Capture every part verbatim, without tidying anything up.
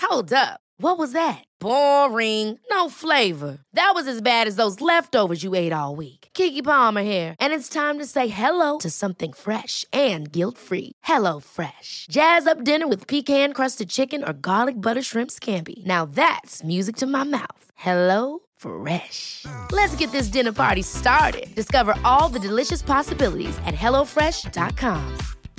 Hold up. What was that? Boring. No flavor. That was as bad as those leftovers you ate all week. Keke Palmer here, and it's time to say hello to something fresh and guilt-free. Hello Fresh. Jazz up dinner with pecan-crusted chicken or garlic butter shrimp scampi. Now that's music to my mouth. Hello Fresh. Let's get this dinner party started. Discover all the delicious possibilities at hello fresh dot com.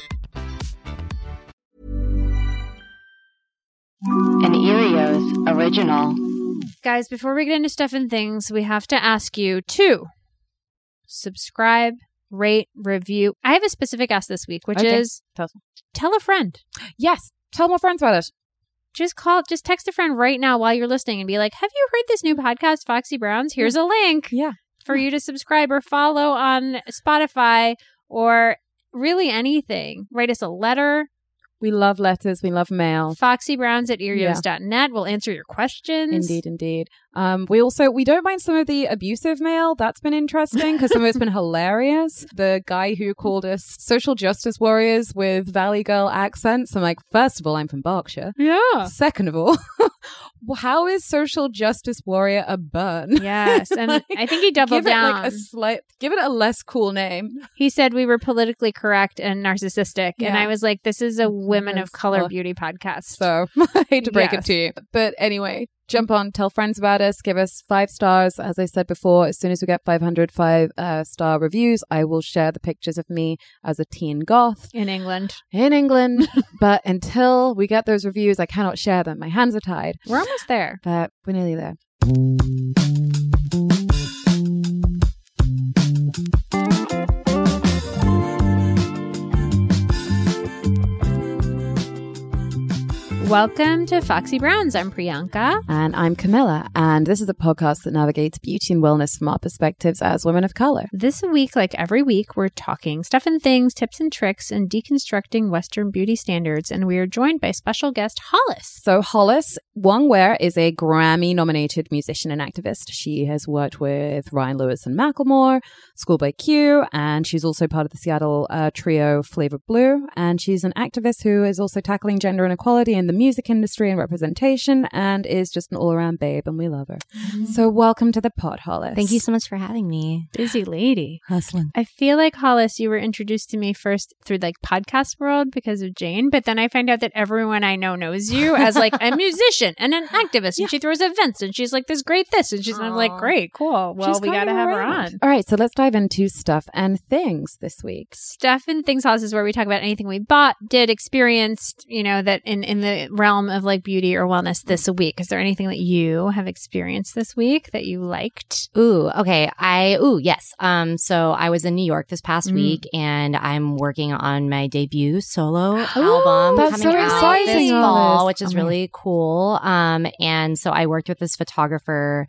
An Erios original. Guys, before we get into stuff and things, we have to ask you to subscribe, rate, review. I have a specific ask this week, which Okay. is Tell, tell a friend. yes. Tell more friends about it. Just call, just text a friend right now while you're listening and be like, have you heard this new podcast, Foxy Browns? Here's a link Yeah. for you to subscribe or follow on Spotify or really anything. Write us a letter. We love letters. We love mail. foxybrowns at erios dot net. We'll answer your questions. Indeed, indeed. Um, we also, we don't mind some of the abusive mail. That's been interesting because some of it's been hilarious. The guy who called us social justice warriors with Valley Girl accents. I'm like, first of all, I'm from Berkshire. Yeah. Second of all, how is social justice warrior a burn? Yes. And I think he doubled give it down. like a slight, give it a less cool name. He said we were politically correct and narcissistic. And Yeah. I was like, this is a women of Yes. color Oh. beauty podcast. So I hate to break Yes. it to you. But anyway, jump on, tell friends about us, give us five stars. As I said before, as soon as we get five hundred five uh, star reviews, I will share the pictures of me as a teen goth In England. in England. But until we get those reviews, I cannot share them. My hands are tied. We're almost there. But we're nearly there. Welcome to Foxy Browns. I'm Priyanka. And I'm Camilla, and this is a podcast that navigates beauty and wellness from our perspectives as women of color. This week, like every week, we're talking stuff and things, tips and tricks, and deconstructing Western beauty standards. And we are joined by special guest Hollis. So Hollis Wong-Ware is a Grammy-nominated musician and activist. She has worked with Ryan Lewis and Macklemore, Schoolboy Q, and she's also part of the Seattle uh, trio Flavor Blue. And she's an activist who is also tackling gender inequality in the music industry and representation, and is just an all-around babe, and we love her. Mm-hmm. So welcome to the pod, Hollis. Thank you so much for having me. Busy lady. Hustling. I feel like, Hollis, you were introduced to me first through like podcast world because of Jane, but then I find out that everyone I know knows you as like a musician and an activist, and yeah. she throws events, and she's like this great this, and she's and I'm like, great, cool. Well, she's we got to have her on. All right, so let's dive into stuff and things this week. Stuff and things, Hollis, is where we talk about anything we bought, did, experienced, you know, that in, in the realm of like beauty or wellness this week. Is there anything that you have experienced this week that you liked? Ooh, okay. I, ooh, yes. Um, so I was in New York this past Mm. week, and I'm working on my debut solo Ooh, album that's coming so out exciting, this Hollis. fall, which is Oh my- really cool. Um, and so I worked with this photographer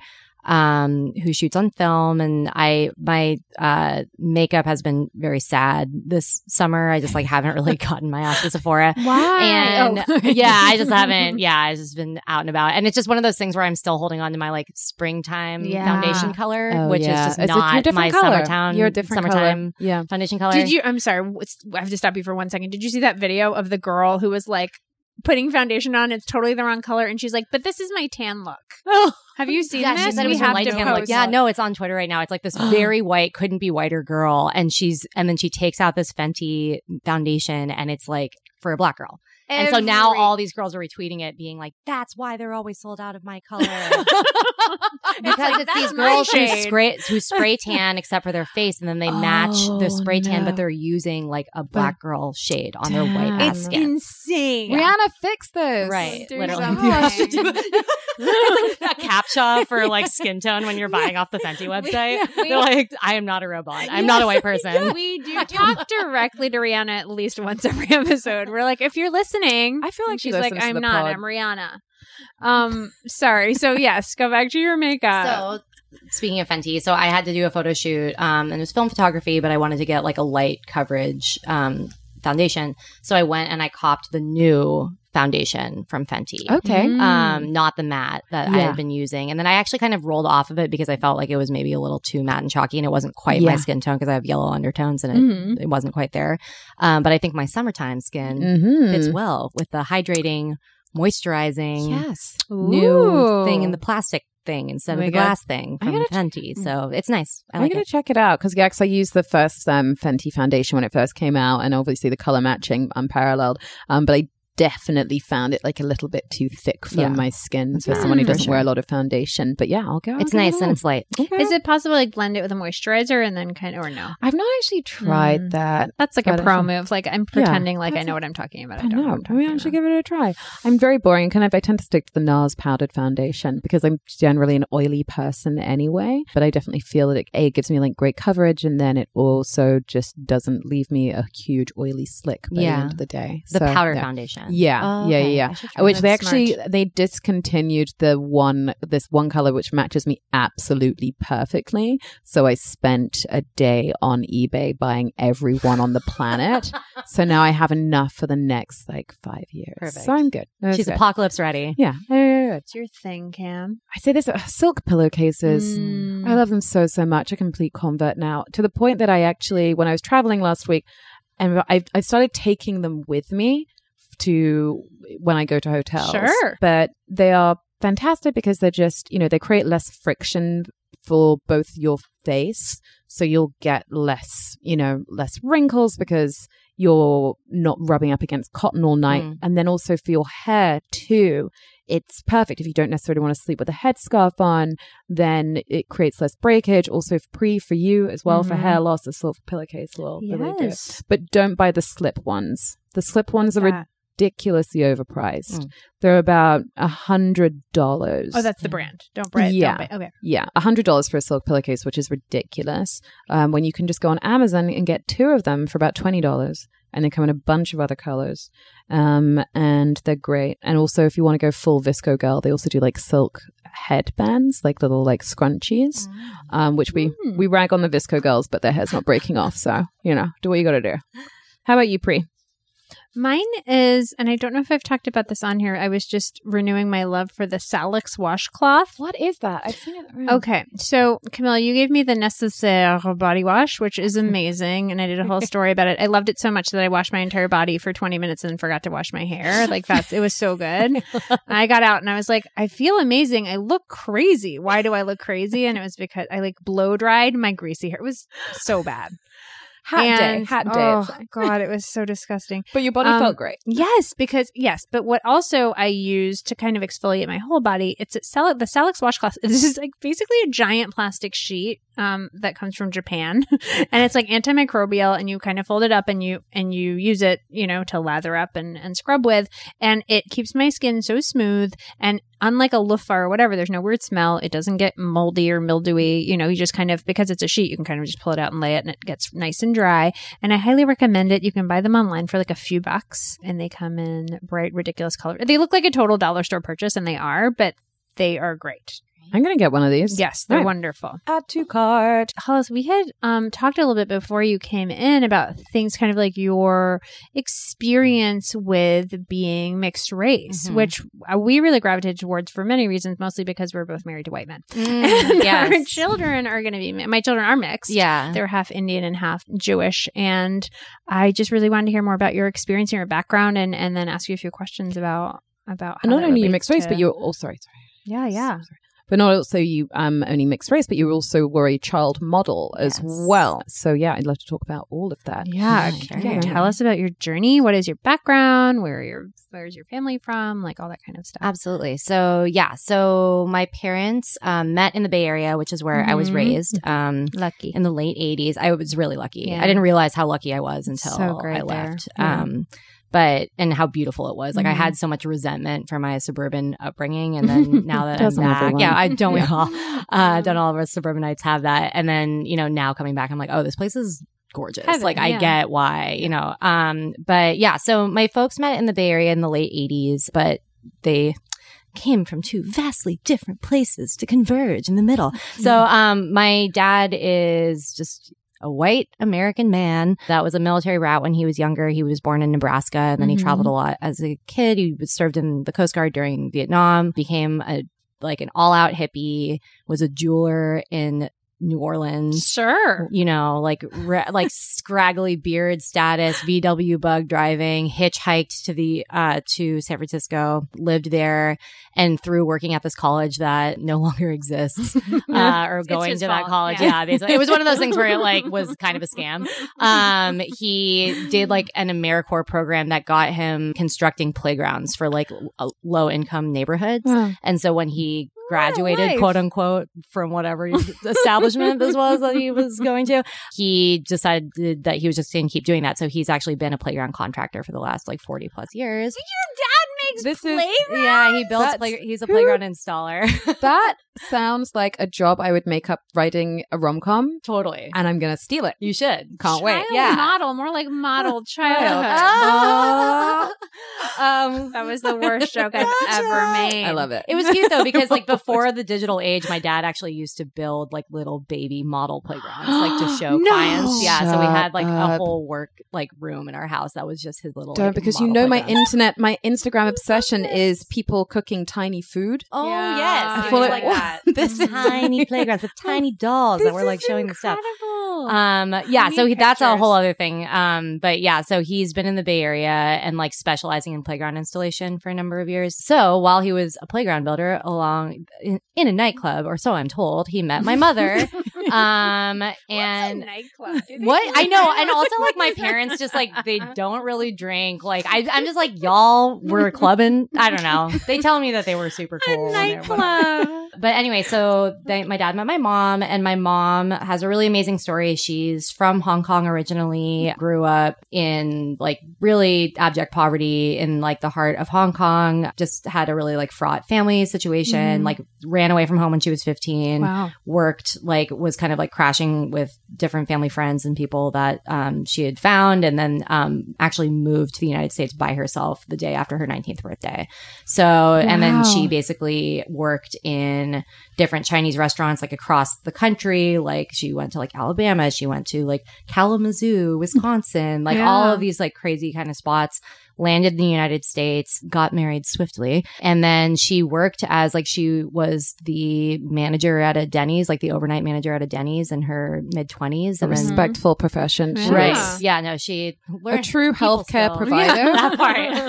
um who shoots on film, and I my uh makeup has been very sad this summer. I just like haven't really gotten my ass to Sephora. Why? And Oh. yeah, I just haven't yeah, I've just been out and about, and it's just one of those things where I'm still holding on to my like springtime Yeah. foundation color, Oh, which yeah. is just It's a- you're not different my color. summertime You're a different summertime color. Yeah. foundation color. Did you? I'm sorry. what's- I have to stop you for one second. Did you see that video of the girl who was like putting foundation on? It's totally the wrong color, and she's like, "But this is my tan look." Oh. Have you seen Yeah, this? she said it We was her have light to tan look. post. Yeah, no, it's on Twitter right now. It's like this very white, couldn't be whiter girl, and she's and then she takes out this Fenty foundation, and it's like for a black girl. And so now Every- all these girls are retweeting it, being like, "That's why they're always sold out of my color." Because like, it's that's these my girls who shade. spray who spray tan except for their face, and then they match Oh, the spray tan, no. but they're using like a black girl shade on their white Damn. ass It's skin. insane. Rihanna, fix this. Right, Do literally. something. It's like a captcha for like skin tone when you're buying off the Fenty website. we- They're like, I am not a robot. I'm not a white person. We do talk directly to Rihanna at least once every episode. We're like, if you're listening, I feel like and she she's like, listens to I'm the not. pod. I'm Rihanna. Um, sorry. So yes, go back to your makeup. So speaking of Fenty, so I had to do a photo shoot, um, and it was film photography, but I wanted to get like a light coverage um, foundation. So I went and I copped the new foundation from Fenty. Okay. Mm. Um, not the matte that I Yeah. had been using. And then I actually kind of rolled off of it because I felt like it was maybe a little too matte and chalky, and it wasn't quite Yeah. my skin tone because I have yellow undertones, and it, Mhm. it wasn't quite there. Um, but I think my summertime skin Mm-hmm. fits well with the hydrating moisturizing Yes. new Ooh. thing in the plastic thing instead Oh of my the God. glass thing I from gotta Fenty. So it's nice. I I'm like going it. to check it out because yeah, 'cause I used the first um, Fenty foundation when it first came out, and obviously the color matching unparalleled. Um, but I definitely found it like a little bit too thick for Yeah. my skin for Yeah, someone who for doesn't wear a sure. lot of foundation. But yeah, I'll go. I'll It's go nice with and it. it's light. Okay. Is it possible to like blend it with a moisturizer and then kind of, or no? I've not actually tried Mm. that. That's like But a I pro should- move. Like I'm pretending like I that's know a- what I'm talking about. I I don't know. know. what I'm Maybe I talking should about. give it a try. I'm very boring. Kind of, I tend to stick to the NARS powdered foundation because I'm generally an oily person anyway. But I definitely feel that it, A, it gives me like great coverage, and then it also just doesn't leave me a huge oily slick by Yeah. the end of the day. The So, powder yeah. foundation. Yeah, Oh, yeah, okay. yeah, I yeah. should try Which that. they That's actually smart. they discontinued the one this one color which matches me absolutely perfectly. So I spent a day on eBay buying every one on the planet. So now I have enough for the next like five years. Perfect. So I'm good. That's She's good. apocalypse ready. Yeah, yeah, yeah, yeah. What's your thing, Cam? I say this uh, silk pillowcases. Mm. I love them so, so much. A complete convert now to the point that I actually, when I was traveling last week, and I I started taking them with me to when I go to hotels. Sure. But they are fantastic because they're just, you know, they create less friction for both your face. So you'll get less, you know, less wrinkles because you're not rubbing up against cotton all night. Mm. And then also for your hair too, it's perfect. If you don't necessarily want to sleep with a headscarf on, then it creates less breakage. Also pre for you as well for Mhm. hair loss, the silk pillowcase will really do. Yes. But don't buy the slip ones. The slip ones are that? ridiculously overpriced. Mm. They're about a hundred dollars. Oh, that's the brand. Don't buy it. Yeah. Don't buy- okay. Yeah, a hundred dollars for a silk pillowcase, which is ridiculous. Um, when you can just go on Amazon and get two of them for about twenty dollars, and they come in a bunch of other colors, um, and they're great. And also, if you want to go full Visco girl, they also do like silk headbands, like little like scrunchies, um, which we Mm. we rag on the Visco girls, but their hair's not breaking off. So you know, do what you got to do. How about you, Pri? Mine is, and I don't know if I've talked about this on here. I was just renewing my love for the Salix washcloth. What is that? I've seen it. around. Okay, so Camilla, you gave me the Necessaire body wash, which is amazing, and I did a whole story about it. I loved it so much that I washed my entire body for twenty minutes and forgot to wash my hair. Like that's, it was so good. I got out and I was like, I feel amazing. I look crazy. Why do I look crazy? And it was because I like blow dried my greasy hair. It was so bad. Hat day, And- hat day. Oh it's like. God, it was so disgusting. But your body Um, felt great. Yes, because yes, but what also I use to kind of exfoliate my whole body, it's a Sal- the Salix washcloth. This is like basically a giant plastic sheet um, that comes from Japan, and it's like antimicrobial, and you kind of fold it up and you and you use it, you know, to lather up and, and scrub with, and it keeps my skin so smooth. And unlike a loofah or whatever, there's no weird smell. It doesn't get moldy or mildewy. You know, you just kind of, because it's a sheet, you can kind of just pull it out and lay it, and it gets nice and dry. And I highly recommend it. You can buy them online for like a few bucks, and they come in bright, ridiculous color. They look like a total dollar store purchase, and they are, but they are great. I'm gonna get one of these. Yes, they're Right. wonderful. Add to cart. Hollis, we had um, talked a little bit before you came in about things kind of like your experience with being mixed race, Mhm. which uh, we really gravitated towards for many reasons, mostly because we're both married to white men. Mm, And our yes. children are going to be, my children are mixed. Yeah. They're half Indian and half Jewish. And I just really wanted to hear more about your experience and your background, and, and then ask you a few questions about, about how And not that only you relates mixed race, to- but you're oh sorry, sorry. Yeah, yeah. Sorry. But not also you um only mixed race, but you also were a child model as Yes. well. So yeah, I'd love to talk about all of that. Yeah, Okay. can you tell us about your journey? What is your background? Where are your where's your family from? Like all that kind of stuff. Absolutely. So yeah, so my parents um, met in the Bay Area, which is where I was Mhm. raised um, Lucky. in the late eighties. I was really lucky. Yeah. I didn't realize how lucky I was until So great I left. there. Yeah. Um, but and how beautiful it was. Like I Mhm. had so much resentment for my suburban upbringing, and then now that I'm Doesn't back, everyone? yeah, I don't we Yeah. all. Uh, don't all of us suburbanites have that? And then you know now coming back, I'm like, oh, this place is gorgeous. Heaven, like I yeah. get why, you know. Um, but yeah, so my folks met in the Bay Area in the late eighties, but they came from two vastly different places to converge in the middle. So um, my dad is just a white American man that was a military rat when he was younger. He was born in Nebraska, and then Mhm. he traveled a lot as a kid. He was served in the Coast Guard during Vietnam, became a like an all-out hippie, was a jeweler in New Orleans. Sure. You know, like re- like scraggly beard status, V W bug driving, hitchhiked to the uh to San Francisco, lived there, and through working at this college that no longer exists, uh, or going to that fault. college, Yeah. yeah, basically, it was one of those things where it like was kind of a scam. Um, he did like an AmeriCorps program that got him constructing playgrounds for like l- low income neighborhoods, Wow. and so when he graduated, life. quote unquote, from whatever establishment this was that he was going to, he decided that he was just going to keep doing that. So he's actually been a playground contractor for the last like forty plus years. Your dad makes This is- playgrounds? Yeah, he builds. That's- Play- he's a who- playground installer. That sounds like a job I would make up writing a rom-com, Totally. and I'm going to steal it. You should. Can't wait. Child Yeah. model, more like model childhood. Ah. um, That was the worst joke I've ever made. I love it. It was cute though because like before the digital age, my dad actually used to build like little baby model playgrounds like to show No. clients. Yeah, so we Shut had like a up. whole work like room in our house that was just his little. Don't, like, because you model know my playground. internet, my Instagram obsession is people cooking tiny food. Oh Yeah. yes, I it feel was like like that. that. This is tiny playgrounds with tiny dolls that were like showing the stuff. Um, yeah, I so need he, that's a pictures. whole other thing. Um, but yeah, so he's been in the Bay Area and like specializing in playground installation for a number of years. So while he was a playground builder along in, in a nightclub, or so I'm told, he met my mother. um, and nightclub? what I know, and also like my parents just like they don't really drink. Like I, I'm just like y'all were clubbing. I don't know. They tell me that they were super cool. A when they were- nightclub. but anyway, so they, my dad met my mom, and my mom has a really amazing story. She's from Hong Kong originally, grew up in like really abject poverty in like the heart of Hong Kong, just had a really like fraught family situation, Mm. like ran away from home when she was fifteen, Wow. worked like was kind of like crashing with different family friends and people that um, she had found, and then um, actually moved to the United States by herself the day after her nineteenth birthday. So, and then Wow. she basically worked in different Chinese restaurants like across the country. Like she went to like Alabama, she went to like Kalamazoo, Wisconsin, like all Yeah. of these like crazy kind of spots. Landed in the United States, got married swiftly, and then she worked as like she was the manager at a Denny's, like the overnight manager at a Denny's in her mid twenties. A And then respectful profession. Yeah. She right, is yeah, no, she A learned true people healthcare skills. provider. Yeah, that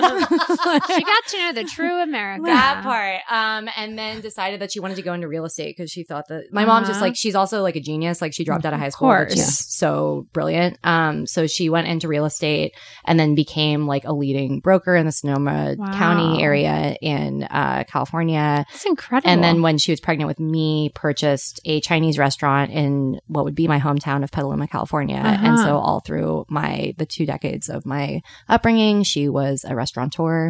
part. She got to know the true America. That part. Um, and then decided that she wanted to go into real estate because she thought that my mom just Uh-huh. like, she's also like a genius. Like she dropped out of high Of school, but course. she's so brilliant. Um, so she went into real estate and then became like a leading broker in the Sonoma Wow. County area in uh, California. That's incredible. And then when she was pregnant with me, purchased a Chinese restaurant in what would be my hometown of Petaluma, California. Uh-huh. And so all through my the two decades of my upbringing, she was a restaurateur.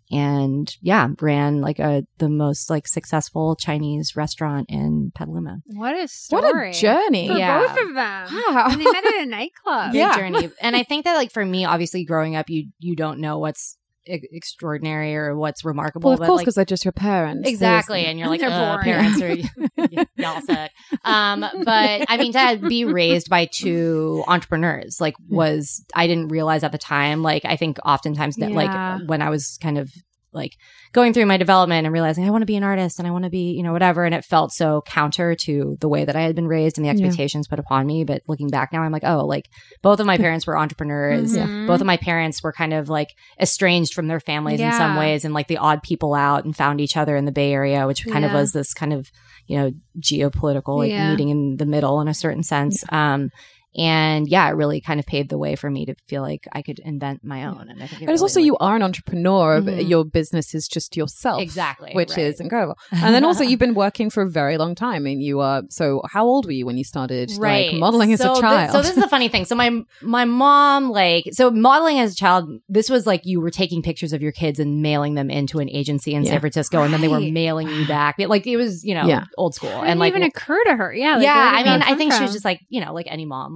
And yeah, ran like a the most like successful Chinese restaurant in Petaluma. what a What story. a journey. For Yeah. both of them. Wow. And they met at a nightclub. Big Yeah. journey. And I think that like for me, obviously growing up, you you don't know what's e- extraordinary or what's remarkable. Well, of but, course, like, because they're just your parents. Exactly. There's- And you're like, They're uh, boring. parents are y'all suck. Um, but I mean, to be raised by two entrepreneurs, like was, I didn't realize at the time, like, I think oftentimes that Yeah. like when I was kind of like going through my development and realizing I want to be an artist and I want to be, you know, whatever. And it felt so counter to the way that I had been raised and the Yeah. expectations put upon me. But looking back now, I'm like, oh, like both of my parents were entrepreneurs. Mhm. Both of my parents were kind of like estranged from their families in some Yeah. ways and like the odd people out and found each other in the Bay Area, which kind of Yeah. was this kind of, you know, geopolitical like Yeah. meeting in the middle in a certain sense. Um, and yeah, it really kind of paved the way for me to feel like I could invent my own. And I think it And it's really, also like- you are an entrepreneur. but Mhm. Your business is just yourself. Exactly, Which right. is incredible. And then also you've been working for a very long time. I mean, you are, so how old were you when you started like modeling as so a thi- child? so this is the funny thing. So my my mom, like, so modeling as a child, this was like you were taking pictures of your kids and mailing them into an agency in Yeah. San Francisco, and then they were Right. mailing you back. It- Like it was, you know, Yeah. old school. It and didn't like even occur to her. Yeah. Like, yeah, where I did mean, that I come think she was from? just like, you know, like any mom,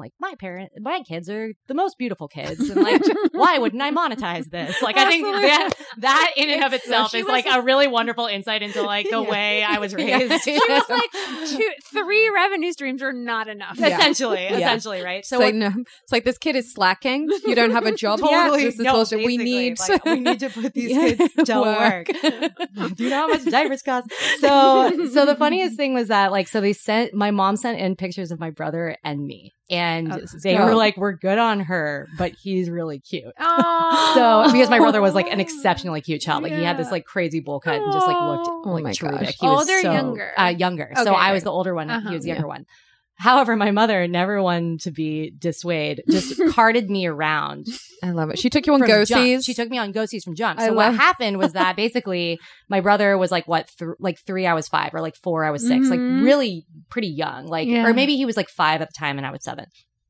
like, my parent, my kids are the most beautiful kids. And like, why wouldn't I monetize this? Like, I think that, that in and of itself so is was, like a really wonderful insight into like the yeah. way I was raised. Yeah. She was like, two, three revenue streams are not enough. Yeah. Essentially, yeah. essentially, right? So, so like, no, it's like this kid is slacking. You don't have a job totally. yet. This is no, bullshit. We need, like, we need to put these yeah. kids to work. Do you know how much diapers cost? So, so the funniest thing was that like, so they sent, my mom sent in pictures of my brother and me. And oh, they were like, we're good on her, but he's really cute. Oh. So, because my brother was like an exceptionally cute child. Like, yeah. he had this like crazy bowl cut and just like looked oh like my terrific. Gosh. He was older, so, younger? Uh, younger. Okay, so I right. was the older one. Uh-huh. He was the younger yeah. one. However, my mother, never one to be dissuade, just carted me around. I love it. She took you on go-sees. She took me on go-sees from Jump. So I what love- happened was that basically my brother was like, what, th- like three, I was five, or like four, I was six, mm-hmm. like really pretty young. Like, yeah. or maybe he was like five at the time and I was seven.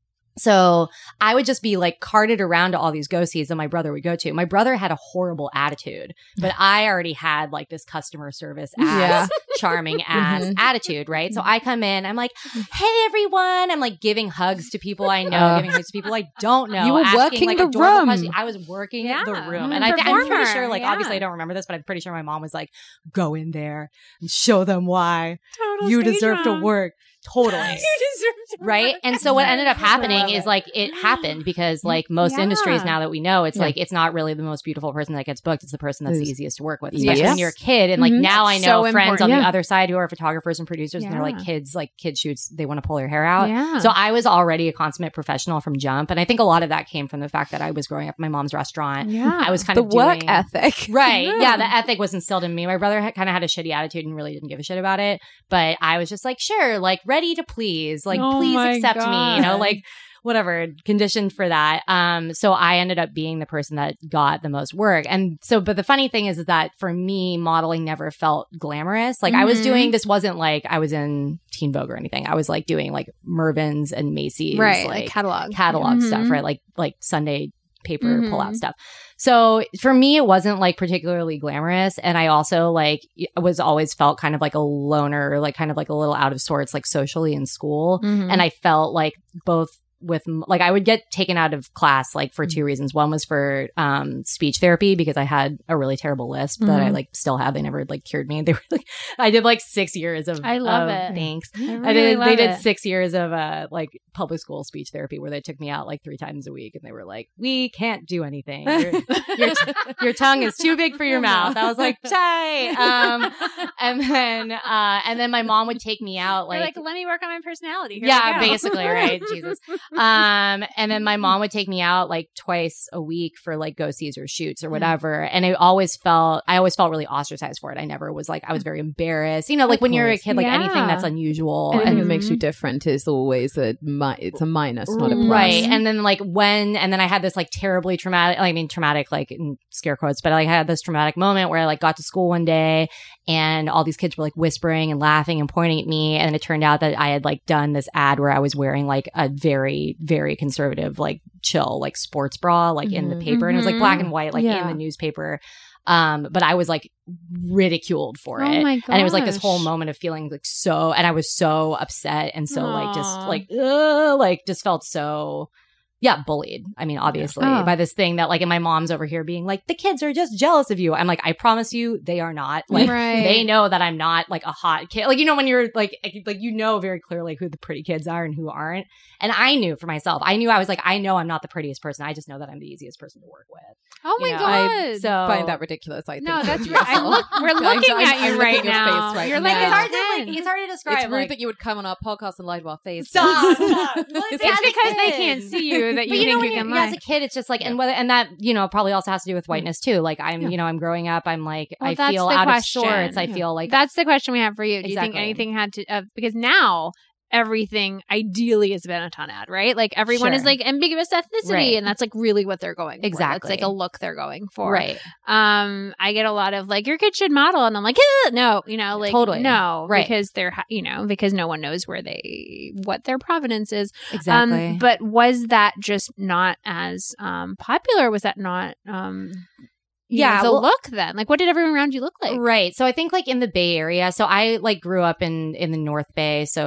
So I would just be like carted around to all these go-sees that my brother would go to. My brother had a horrible attitude, but I already had like this customer service ass, yeah. charming ass mm-hmm. attitude, right? So I come in, I'm like, hey everyone. I'm like giving hugs to people I know, uh, giving hugs to people I don't know. You were asking, working like, the room. questions. I was working yeah. the room. Mm, and I, I'm pretty sure, like, yeah. obviously I don't remember this, but I'm pretty sure my mom was like, go in there and show them why Total you deserve mom. to work. Totally. You deserve to right? work. And so what ended up happening is it. like it happened because like most Yeah. industries now that we know, it's Yeah. like it's not really the most beautiful person that gets booked. It's the person that's the easiest to work with, especially Yes. when you're a kid. And like Mhm. now I That's know so friends important. on Yeah. the other side who are photographers and producers and they're like Yeah. kids, like kid shoots, they want to pull their hair out. Yeah. So I was already a consummate professional from Jump. And I think a lot of that came from the fact that I was growing up in my mom's restaurant. Yeah. I was kind The of work doing, ethic. Right. Yeah. Yeah. The ethic was instilled in me. My brother had, kind of had a shitty attitude and really didn't give a shit about it. But I was just like, sure, like ready to please, like Oh please my accept me, you know, God. like whatever, conditioned for that. Um, so I ended up being the person that got the most work. And so, but the funny thing is that for me, modeling never felt glamorous. Like I was Mhm. doing, this wasn't like I was in Teen Vogue or anything. I was like doing like Mervyn's and Macy's, right, like, like catalog. catalog Mhm. stuff, right? Like, like Sunday paper Mhm. pull out stuff. So for me, it wasn't like particularly glamorous. And I also like was always felt kind of like a loner, like kind of like a little out of sorts, like socially in school. Mhm. And I felt like both with like I would get taken out of class like for two reasons. One was for um speech therapy because I had a really terrible lisp that I Mhm. like still have. They never like cured me. They were like I did like six years of I love of- it. Thanks. I, really I did. love They did it. six years of uh like public school speech therapy where they took me out like three times a week, and they were like, "We can't do anything. Your, your, t- your tongue is too big for your mouth." I was like, "Chai." Um, and then uh, and then my mom would take me out You're like, like, let me work on my personality. Here yeah, we go. basically, right? Jesus. Um, and then my mom would take me out like twice a week for like go-sees or shoots or whatever. And I always felt, I always felt really ostracized for it. I never was like, I was very embarrassed. You know, like Of when you're a course. kid, like Yeah. anything that's unusual. Anything and that makes you different is always a mi- it's a minus, not a plus. Right. And then like when, and then I had this like terribly traumatic, I mean, traumatic, like in scare quotes, but I like had this traumatic moment where I like got to school one day and all these kids were like whispering and laughing and pointing at me. And it turned out that I had like done this ad where I was wearing like a very, very conservative, like chill, like sports bra, like in the Mhm. paper. And it was like black and white, like Yeah. in the newspaper. Um, but I was like ridiculed for Oh it. my And it was like this gosh. whole moment of feeling like so, and I was so upset and so like just Aw. like, uh, like just felt so, yeah, bullied. I mean, obviously Oh. by this thing that like, and my mom's over here being like, the kids are just jealous of you. I'm like, I promise you they are not. Like Right. they know that I'm not like a hot kid. Like, you know, when you're like, like, you know, very clearly who the pretty kids are and who aren't. And I knew for myself, I knew I was like, I know I'm not the prettiest person. I just know that I'm the easiest person to work with. Oh my You know, god. I So find that ridiculous. I think no, you're that's right. I beautiful. look, we're I'm- looking I'm- at I'm you looking right at your now. face right You're now. like, it's hard to ten. like, it's hard to describe. It's rude like, that you would come on our podcast and lie to our face. Stop. Stop. It's because they can't see you that you But you know, think when you you're, can yeah, lie. as a kid, it's just like, and whether, and that, you know, probably also has to do with whiteness too. Like, I'm, Yeah. you know, I'm growing up, I'm like, Well, I that's feel the out question. of sorts. I Yeah. feel like, That's the question we have for you. Do you think Exactly. anything had to, uh, because now everything ideally is a Benetton ad, right? Like everyone is Sure. like ambiguous ethnicity Right. and that's like really what they're going for. Exactly. It's like a look they're going for. right. Um, I get a lot of like, your kid should model. And I'm like, eh, no, you know, like, Totally. no, Right. because they're, ha- you know, because no one knows where they, what their provenance is. Exactly. Um, but was that just not as um, popular? Was that not um, you Yeah, know, the well- look then? Like, what did everyone around you look like? Right. So I think like in the Bay Area, so I like grew up in in the North Bay, so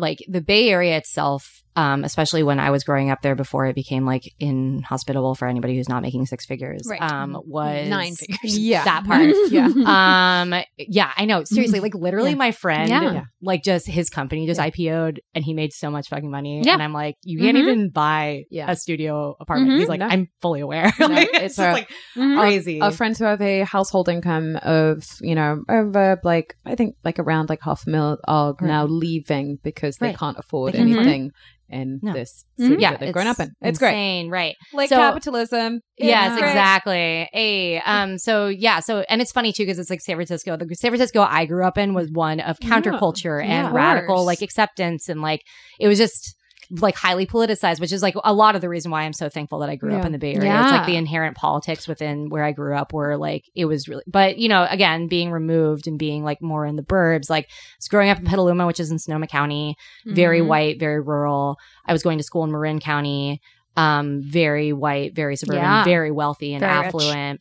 like the Bay Area itself, um, especially when I was growing up there before it became like inhospitable for anybody who's not making six figures, Right. um, was Nine figures. Yeah. that part. yeah. um, yeah, I know. Seriously, like literally Yeah. my friend, Yeah. Yeah. like just his company just Yeah. I P O'd and he made so much fucking money. Yeah. And I'm like, you can't Mhm. even buy Yeah. a studio apartment. Mhm. He's like, No. I'm fully aware. No, like, it's it's a- just like Mhm. crazy. Our friends who have a household income of, you know, over like, I think like around like half a mil are Right. now leaving because they Right. can't afford They can't afford it. anything in No. this Mhm. city yeah, that they've grown up in. It's insane, right? great. Like So- capitalism. Yes, It's great. exactly. Hey, um, so yeah, so and it's funny too because it's like San Francisco. The San Francisco I grew up in was one of counterculture Yeah, and of radical course. like acceptance and like it was just like highly politicized, which is like a lot of the reason why I'm so thankful that I grew up Yeah. in the Bay Area. Yeah. It's like the inherent politics within where I grew up were like it was really, but you know, again, being removed and being like more in the burbs, like I was growing up in Petaluma, which is in Sonoma County, very Mhm. white, very rural. I was going to school in Marin County, um, very white, very suburban, Yeah. very wealthy and Very rich. affluent.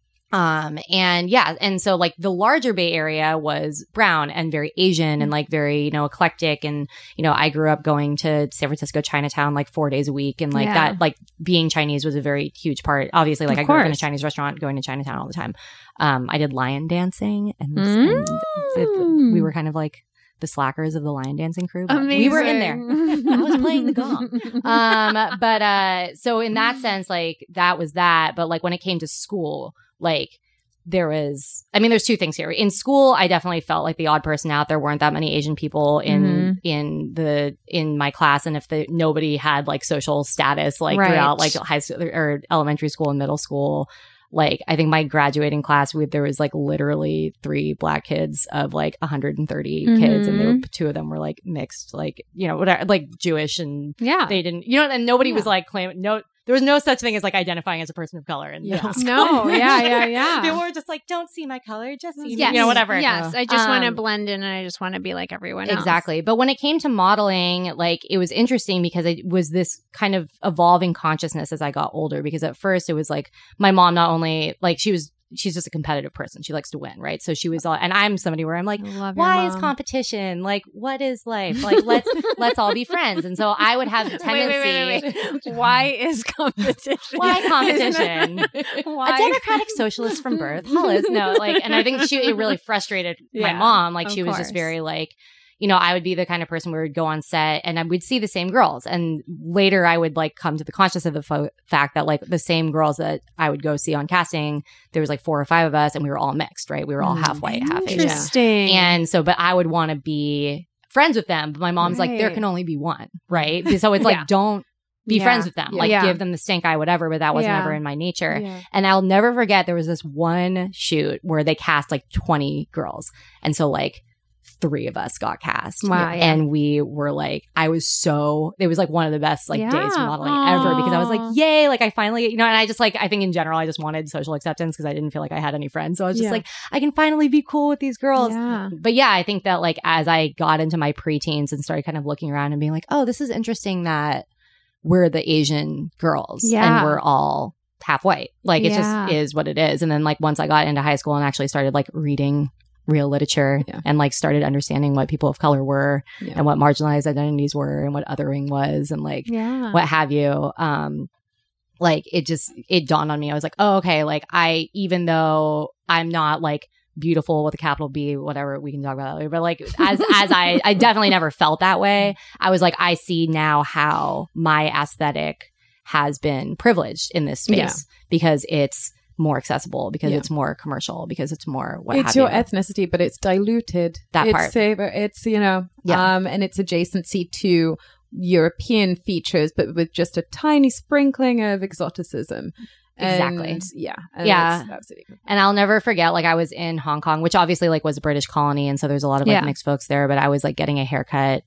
Um, and yeah, and so like the larger Bay Area was brown and very Asian and like very, you know, eclectic. And, you know, I grew up going to San Francisco Chinatown like four days a week. And like Yeah. that, like being Chinese was a very huge part. Obviously, like Of I grew up in a course. Chinese restaurant, going to Chinatown all the time. Um, I did lion dancing and, and Mm. the- we were kind of like the slackers of the lion dancing crew. But we were in there. I was playing the gong. um, but uh, so in that sense, like that was that. But like when it came to school, like there was, I mean, there's two things here. In school, I definitely felt like the odd person out. There weren't that many Asian people in Mhm. in the in my class, and if the nobody had like social status like Right. throughout like high school or elementary school and middle school. Like, I think my graduating class, we, there was like literally three black kids of like one hundred thirty kids, and they were, two of them were like mixed, like, you know, whatever, like Jewish, and Yeah. they didn't, you know, and nobody Yeah. was like claiming, no, there was no such thing as like identifying as a person of color in Yeah. middle school. No, yeah, yeah, yeah. They were just like, don't see my color, just see me, Yes. you know, whatever. Yes, I just want to Um, blend in and I just want to be like everyone else. Exactly. But when it came to modeling, like it was interesting because it was this kind of evolving consciousness as I got older. Because at first it was like my mom not only like she was she's just a competitive person. She likes to win, right? So she was all, and I'm somebody where I'm like, I love your why is mom. competition? Like, what is life? Like, let's let's all be friends. And so I would have the tendency. Wait, wait, wait, wait. Why is competition? Why competition? Why? A democratic socialist from birth. Hell is no, like, and I think she it really frustrated my Yeah, mom. Like, of she was just course. very like, you know, I would be the kind of person where we'd go on set and I would see the same girls, and later I would like come to the conscious of the fo- fact that like the same girls that I would go see on casting, there was like four or five of us, and we were all mixed, right? We were all Mm. half white, half Asian, Interesting. and so, but I would want to be friends with them, but my mom's like, there Right. can only be one, right? So it's like, Yeah. don't be Yeah. friends with them, like Yeah. give them the stink eye, whatever. But that was Yeah. never in my nature. Yeah. And I'll never forget there was this one shoot where they cast like twenty girls. And so like three of us got cast. Wow, yeah. And we were like, I was so, it was like one of the best like days for Yeah. modeling ever, because I was Aw. like, yay, like I finally, you know, and I just like, I think in general, I just wanted social acceptance because I didn't feel like I had any friends. So I was just Yeah. like, I can finally be cool with these girls. Yeah. But yeah, I think that like as I got into my preteens and started kind of looking around and being like, oh, this is interesting that we're the Asian girls Yeah. and we're all half white. Like it Yeah. just is what it is. And then like once I got into high school and actually started like reading real literature Yeah. and like started understanding what people of color were Yeah. and what marginalized identities were and what othering was and like Yeah. what have you. Um, like it just, it dawned on me. I was like, oh, okay. Like I, even though I'm not like beautiful with a capital B, whatever, we can talk about that later. But like as, as I, I definitely never felt that way. I was like, I see now how my aesthetic has been privileged in this space Yeah. because it's more accessible, because Yeah. it's more commercial, because it's more what It's have your you. ethnicity, but it's diluted. That it's part. Savor, it's, you know, Yeah. um, and it's adjacency to European features, but with just a tiny sprinkling of exoticism. Exactly. And, yeah. and Yeah. it's absolutely. And I'll never forget, like I was in Hong Kong, which obviously like was a British colony. And so there's a lot of like Yeah. mixed folks there, but I was like getting a haircut.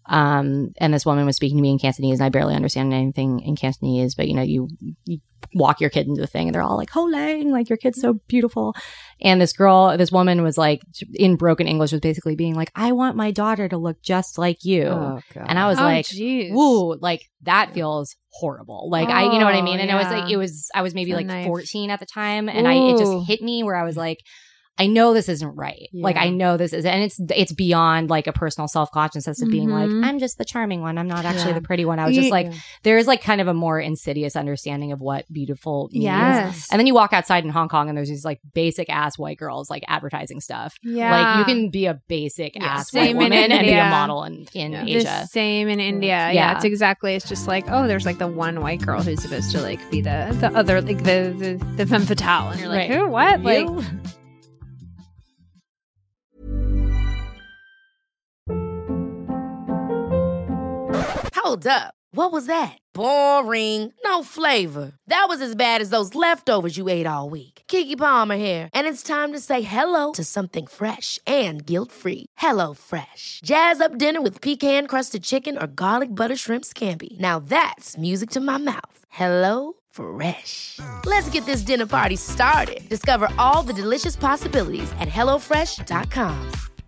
Um, and this woman was speaking to me in Cantonese, and I barely understand anything in Cantonese, but you know, you, you walk your kid into the thing and they're all like, ho lang, like your kid's so beautiful. And this girl, this woman was like in broken English was basically being like, I want my daughter to look just like you. Oh, God. And I was Oh, like, geez. woo, like that feels horrible. Like I, you know what I Oh, mean? And it was yeah. like, it was, I was maybe It's a like knife. fourteen at the time. And I, it Ooh. just hit me where I was like, I know this isn't right. Yeah. Like, I know this is, and it's it's beyond like a personal self-consciousness of being Mhm. like, I'm just the charming one. I'm not actually Yeah. the pretty one. I was just Yeah. like, there's like kind of a more insidious understanding of what beautiful means. Yes. And then you walk outside in Hong Kong and there's these like basic ass white girls like advertising stuff. Yeah. Like, you can be a basic Yeah, ass white same in woman and be India. a model in, in Yeah. Asia. The same in India. Yeah. Yeah. it's exactly. It's just like, oh, there's like the one white girl who's supposed to like be the the other, like the the, the femme fatale, and you're like, Right. who? What? Like, You? Hold up. What was that? Boring. No flavor. That was as bad as those leftovers you ate all week. Keke Palmer here, and it's time to say hello to something fresh and guilt-free. Hello Fresh. Jazz up dinner with pecan-crusted chicken or garlic butter shrimp scampi. Now that's music to my mouth. Hello Fresh. Let's get this dinner party started. Discover all the delicious possibilities at hello fresh dot com.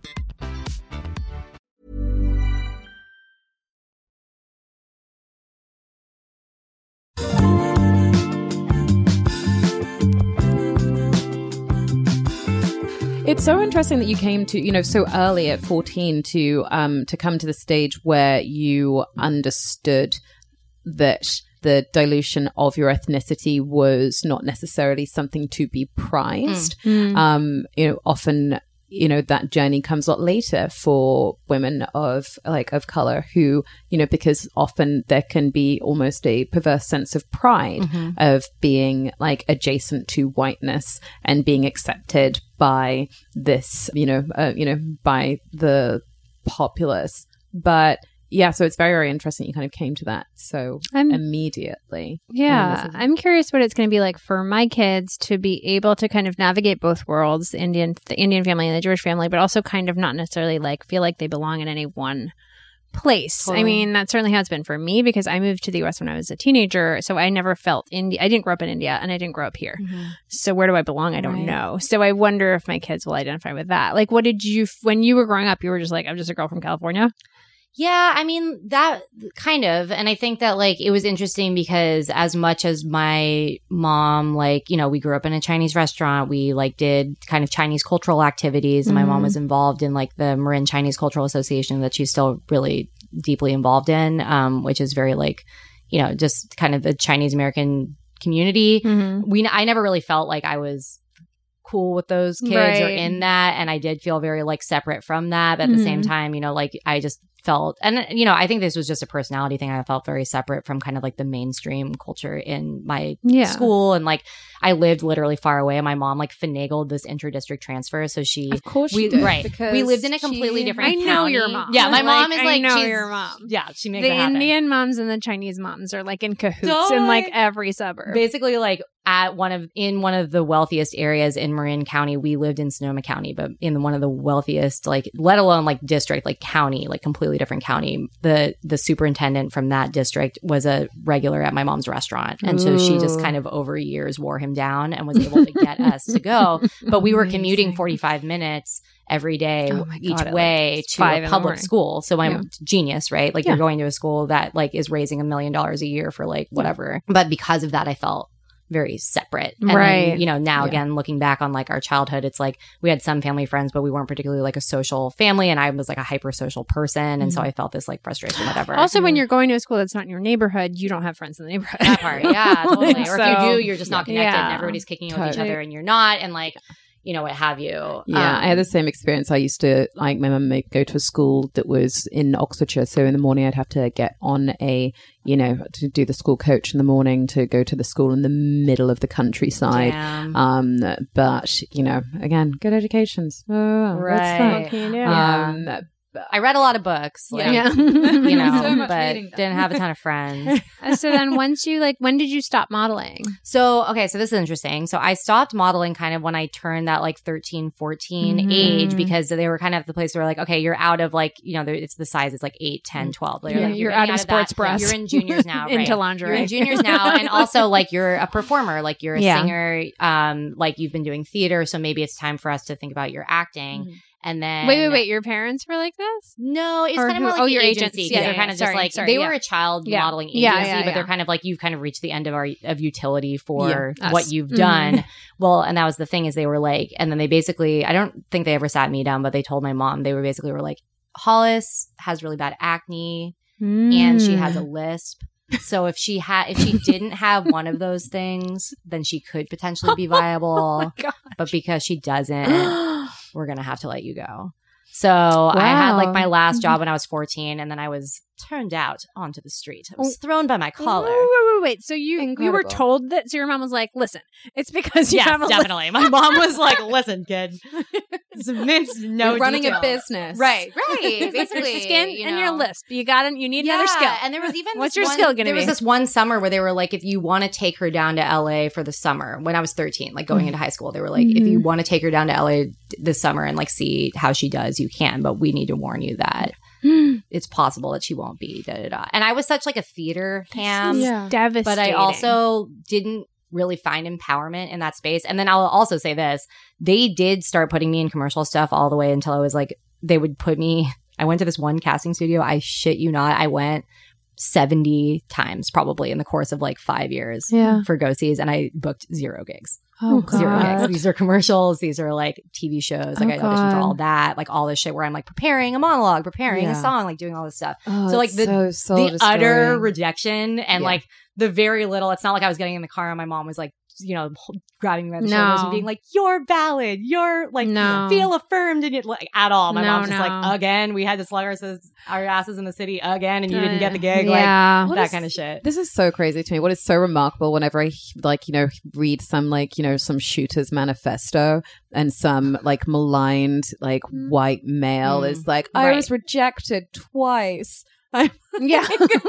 It's so interesting that you came to, you know, so early at fourteen to um to come to the stage where you understood that the dilution of your ethnicity was not necessarily something to be prized. Mm. Um, you know, often, you know, that journey comes a lot later for women of like of color who, you know, because often there can be almost a perverse sense of pride Mm-hmm. of being like adjacent to whiteness and being accepted by this, you know, uh, you know, by the populace. But yeah, so it's very, very interesting you kind of came to that so I'm- immediately. Yeah, Um, this is- I'm curious what it's going to be like for my kids to be able to kind of navigate both worlds, the Indian, the Indian family and the Jewish family, but also kind of not necessarily like feel like they belong in any one place. Totally. I mean, that's certainly how it's been for me because I moved to the U S when I was a teenager, so I never felt India. I didn't grow up in India, and I didn't grow up here. So where do I belong? I don't Right. know. So I wonder if my kids will identify with that. Like, what did you when you were growing up? You were just like, I'm just a girl from California. Yeah, I mean, that kind of. And I think that, like, it was interesting because as much as my mom, like, you know, we grew up in a Chinese restaurant, we, like, did kind of Chinese cultural activities. And my mom was involved in, like, the Marin Chinese Cultural Association that she's still really deeply involved in, um, which is very, like, you know, just kind of the Chinese American community. Mm-hmm. We, I never really felt like I was cool with those kids or Right. in that. And I did feel very, like, separate from that. But at the same Mhm. time, you know, like, I just felt, and, you know, I think this was just a personality thing. I felt very separate from kind of like the mainstream culture in my Yeah. school. And like, I lived literally far away. And my mom like finagled this inter-district transfer. So she, Of course we, you did, right. because We lived in a completely she- different I know county. your mom. Yeah, my mom Like, is like, I know she's, your mom. yeah, she makes The it happen. Indian moms and the Chinese moms are like in cahoots Totally. in like every suburb. Basically, like at one of in one of the wealthiest areas in Marin County, we lived in Sonoma County, but in one of the wealthiest, like let alone like district, like county, like completely different county. The the superintendent from that district was a regular at my mom's restaurant, and so she just Ooh. kind of over years wore him down and was able to get us to go. But we were commuting Amazing. forty-five minutes every day Oh my God, each at, like, way to five in a the public morning. school. So I'm Yeah. genius, right? Like Yeah. you're going to a school that like is raising a million dollars a year for like whatever. But because of that, I felt very separate. And Right. then, you know, now Yeah. again, looking back on like our childhood, it's like we had some family friends, but we weren't particularly like a social family. And I was like a hyper social person. And so I felt this like frustration, whatever. Also, when you're going to a school that's not in your neighborhood, you don't have friends in the neighborhood. that part, yeah, totally. Or if So- you do, you're just not connected and Yeah. everybody's kicking with each Totally. other and you're not. And like, you know, what have you. Yeah, Um, I had the same experience. I used to, like, my mum made go to a school that was in Oxfordshire. So in the morning, I'd have to get on a, you know, to do the school coach in the morning to go to the school in the middle of the countryside. Damn. Um, but, you know, again, good educations. Oh, Right. that's fun. What can you do? Yeah. I read a lot of books, like, Yeah. you know, So much but reading done. didn't have a ton of friends. Uh, so then once you like, when did you stop modeling? So, okay, so this is interesting. So I stopped modeling kind of when I turned that like thirteen, fourteen Mhm. age because they were kind of at the place where like, okay, you're out of like, you know, there- it's the size, it's like eight, ten, twelve. Like, Yeah, like, you're getting out of sports that. bras. You're in juniors now, right? Into lingerie. You're in juniors now. And also like you're a performer, like you're a Yeah. singer, um, like you've been doing theater. So maybe it's time for us to think about your acting. Mhm. And then Wait, wait, wait. Your parents were like this? No, it's Or kind of who- more like oh, the your agency. agency. 'Cause Yeah, they're yeah, kind of sorry, just like sorry, they yeah. were a child Yeah. modeling agency, Yeah, yeah, but they're yeah. kind of like you've kind of reached the end of our of utility for Yeah, what us. you've Mhm. done. Well, and that was the thing is they were like, and then they basically, I don't think they ever sat me down, but they told my mom they were basically were like, Hollis has really bad acne and she has a Mm. lisp. So if she had, if she didn't have one of those things, then she could potentially be viable. But because she doesn't, we're gonna have to let you go. So I had like my last job when I was fourteen, and then I was turned out onto the street. I was thrown by my collar. Wait, wait, wait, wait. So you you were Incredible. told that? So your mom was like, "Listen, it's because you Yes, have a lisp." definitely. My mom was like, "Listen, kid, mince no We're running detail." a business. Right, right. Your Basically, skin you and your know. lisp. You got to You need another Yeah, skill. And there was even What's this your one- skill gonna There was be? this one summer where they were like, if you want to take her down to L A for the summer, when I was thirteen, like going into high school, they were like, if you want to take her down to L A this summer and like see how she does, you can, but we need to warn you that it's possible that she won't be. Da da da. And I was such like a theater ham, yeah. Devastating. but I also didn't really find empowerment in that space. And then I'll also say this: they did start putting me in commercial stuff all the way until I was like, they would put me. I went to this one casting studio. I shit you not. I went seventy times probably in the course of like five years Yeah. for go-sees, and I booked zero gigs. Oh, Zero God. gigs. These are commercials. These are like T V shows. Like Oh, I auditioned for God. all that, like all this shit where I'm like preparing a monologue, preparing a Yeah. song, like doing all this stuff. Oh, So, like, that's the- so the utter soul-destroying. rejection and Yeah. like the very little. It's not like I was getting in the car and my mom was like, you know, grabbing me by the shoulders No. and being like, "You're valid. You're like No. feel affirmed in it." Like at all. My No, mom's just no. like, "Again, we had to slug our, asses- our asses in the city again, and you didn't get the gig." Yeah. Like What that is- kind of shit. This is so crazy to me. What is so remarkable whenever I like, you know, read some like, you know, some shooter's manifesto and some like maligned like white male Mm. is like, I Right. was rejected twice. I'm Yeah.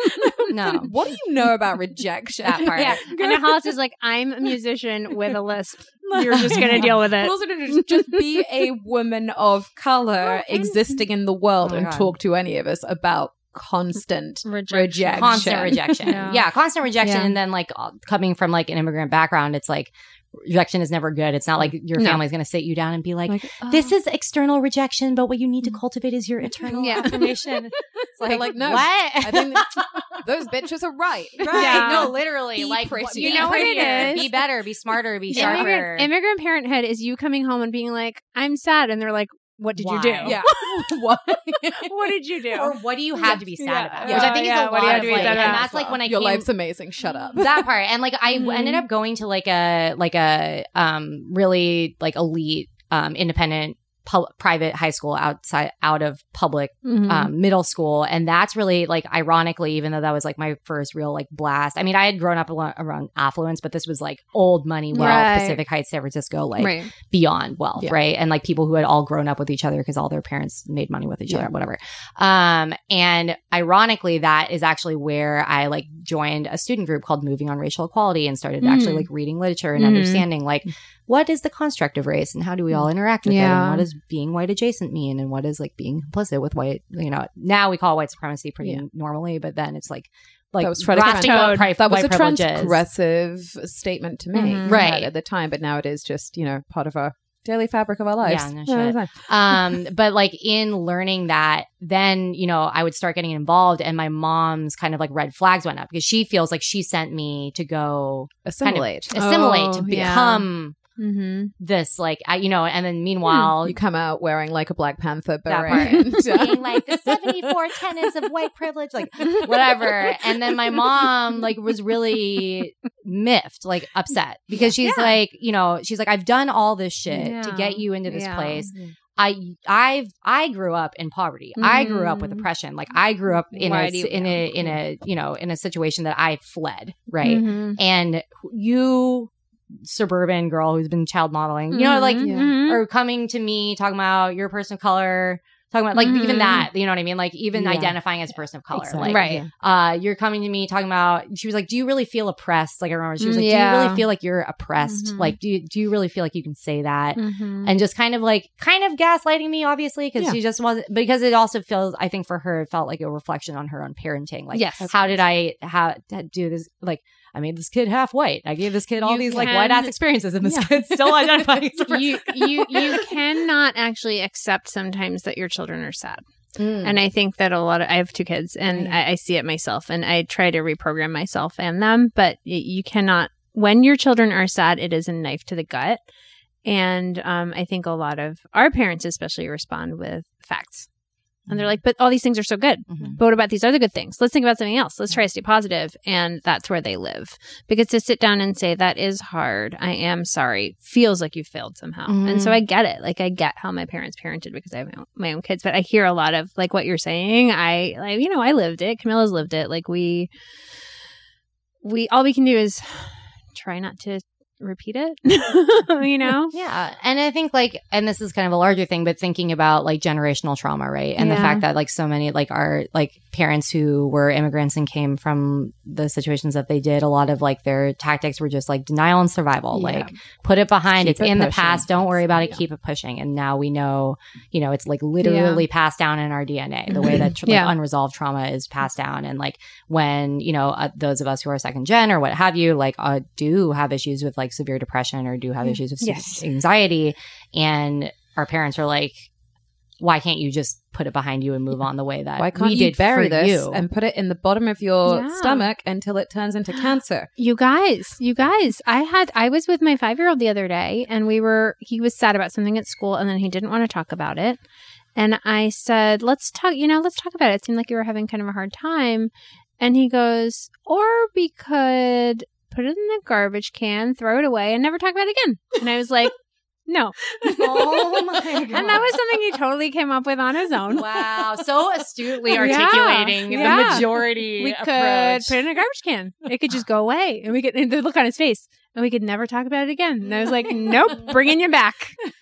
No. What do you know about rejection? That part. Yeah. And then Hollis is like, I'm a musician with a lisp. You're just going to deal with But it. also to just, just be a woman of color existing in the world Oh my and God. talk to any of us about constant Rejection. rejection. Constant rejection. Yeah. yeah. constant rejection. Yeah. And then like uh, coming from like an immigrant background, it's like rejection is never good. It's not like your No. family's going to sit you down and be like, Like, oh. this is external rejection, but what you need to cultivate is your internal Yeah. affirmation. It's They're like, no, what? I think those bitches are right. Right. Yeah. No, literally. Be like, pretty. be You know what it prettier, is? Be better. Be smarter. Be sharper. Immigrant, immigrant parenthood is you coming home and being like, I'm sad. And they're like, what did Why? you do? Yeah. What? What did you do? Or what do you have to be sad Yeah. about? Yeah. Which I think Yeah. is a What do you lot have of to be like, sad and about? that's like when I Your came, life's amazing. Shut up. that part. And like I Mhm. ended up going to like a like a um really like elite um independent pu- private high school outside out of public Mhm. um middle school, and that's really like ironically, even though that was like my first real like blast. I mean, I had grown up alo- around affluence, but this was like old money wealth, Right. Pacific Heights, San Francisco, like right. beyond wealth, Yeah. right? And like people who had all grown up with each other because all their parents made money with each Yeah. other, whatever. Um, and ironically, that is actually where I like joined a student group called Moving on Racial Equality and started Mm. actually like reading literature and Mhm. understanding like what is the construct of race and how do we all interact with it Yeah. and what does being white adjacent mean and what is like being complicit with white, you know, now we call white supremacy pretty Yeah. normally, but then it's like like That was trying to grasping trans- what pri- That was white a privilege is. transgressive statement to make, Mhm. Right. at the time, but now it is just, you know, part of our daily fabric of our lives. Yeah, no Yeah, shit. it's um but like in learning that, then you know I would start getting involved and my mom's kind of like red flags went up because she feels like she sent me to go fine. Assimilate. assimilate Oh, to yeah. become Mm-hmm. this like I, you know and then meanwhile You come out wearing like a Black Panther that beret. part. being like the seventy-four tenets of white privilege, like whatever. And then my mom like was really miffed, like upset because she's Yeah. like, you know, she's like, I've done all this shit to Yeah. get you into this Yeah. place. I I've I grew up in poverty. I grew up with Mhm. oppression. Like I grew up in Why a do you- in a in a you know in a situation that I fled, right? Mm-hmm. And you suburban girl who's been child modeling, you know, like Mhm. or coming to me talking about you're a person of color, talking about like even Mhm. that, you know what I mean? Like even Yeah. identifying as a person of color. Exactly. Like Right. uh you're coming to me talking about she was like, do you really feel oppressed? Like I remember she was like, do you Yeah. really feel like you're oppressed? Mhm. Like do you do you really feel like you can say that? Mhm. And just kind of like kind of gaslighting me, obviously, because Yeah. she just wasn't because it also feels I think for her it felt like a reflection on her own parenting. Like Yes. how did I how do this like I made this kid half white. I gave this kid all You these can- like white ass experiences, and this Yeah. kid still identifying. you you you cannot actually accept sometimes that your children are sad. Mm. And I think that a lot of I have two kids, and I, I see it myself, and I try to reprogram myself and them. But y- you cannot, when your children are sad, it is a knife to the gut. And um, I think a lot of our parents, especially, respond with facts. And they're like, but all these things are so good. Mhm. But what about these other good things? Let's think about something else. Let's try to stay positive. And that's where they live. Because to sit down and say, that is hard. I am sorry. Feels like you failed somehow. Mhm. And so I get it. Like, I get how my parents parented because I have my own, my own kids. But I hear a lot of, like, what you're saying. I, like, you know, I lived it. Camilla's lived it. Like, we, we, all we can do is try not to repeat it, you know? Yeah. And I think like, and this is kind of a larger thing, but thinking about like generational trauma, right? And the Yeah. fact that like so many like our like parents who were immigrants and came from the situations that they did, a lot of like their tactics were just like denial and survival. Yeah. Like put it behind, Keep it's it in the pushing. past, don't worry about it, Yeah. keep it pushing. And now we know, you know, it's like literally passed down in our D N A, the way that tr- Yeah. like, unresolved trauma is passed down. And like when, you know, uh, those of us who are second gen or what have you, like uh, do have issues with like severe depression or do have issues with Yes. anxiety, and our parents are like, why can't you just put it behind you and move on the way that Why can't we you did bury for this you? and put it in the bottom of your Yeah. stomach until it turns into cancer? You guys, you guys, I had, I was with my five year old the other day and we were, he was sad about something at school and then he didn't want to talk about it. And I said, let's talk, you know, let's talk about it. It seemed like you were having kind of a hard time. And he goes, or we could put it in the garbage can, throw it away and never talk about it again. And I was like, no. Oh my God. And that was something he totally came up with on his own. Wow, so astutely Yeah, articulating yeah. the majority We could approach. put it in a garbage can. It could just go away. And we could, and the look on his face, and we could never talk about it again. And I was like, nope, bringing you back.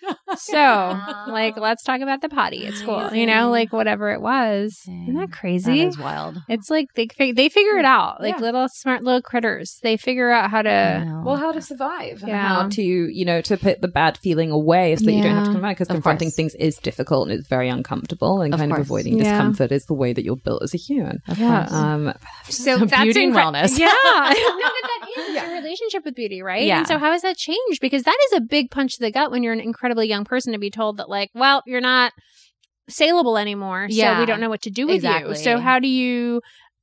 So, like, let's talk about the potty at school, you know, like whatever it was. Isn't that That crazy? is wild. It's like they fig- they figure it out, like Yeah. little smart little critters. They figure out how to. Well, how to survive and Yeah. how to, you know, to put the bad feeling away so that you don't have to Yeah. confront it, because Of confronting course. things is difficult and it's very uncomfortable, and Of kind of course. avoiding Yeah. discomfort is the way that you're built as a human. Of Yeah. course. Um, So So that's beauty and incre- wellness. Yeah, no, but that is your relationship with beauty, right? Yeah. And so how has that changed? Because that is a big punch to the gut when you're an incredibly young person to be told that, like, well, you're not saleable anymore, so Yeah. we don't know what to do with Exactly. you. So how do you,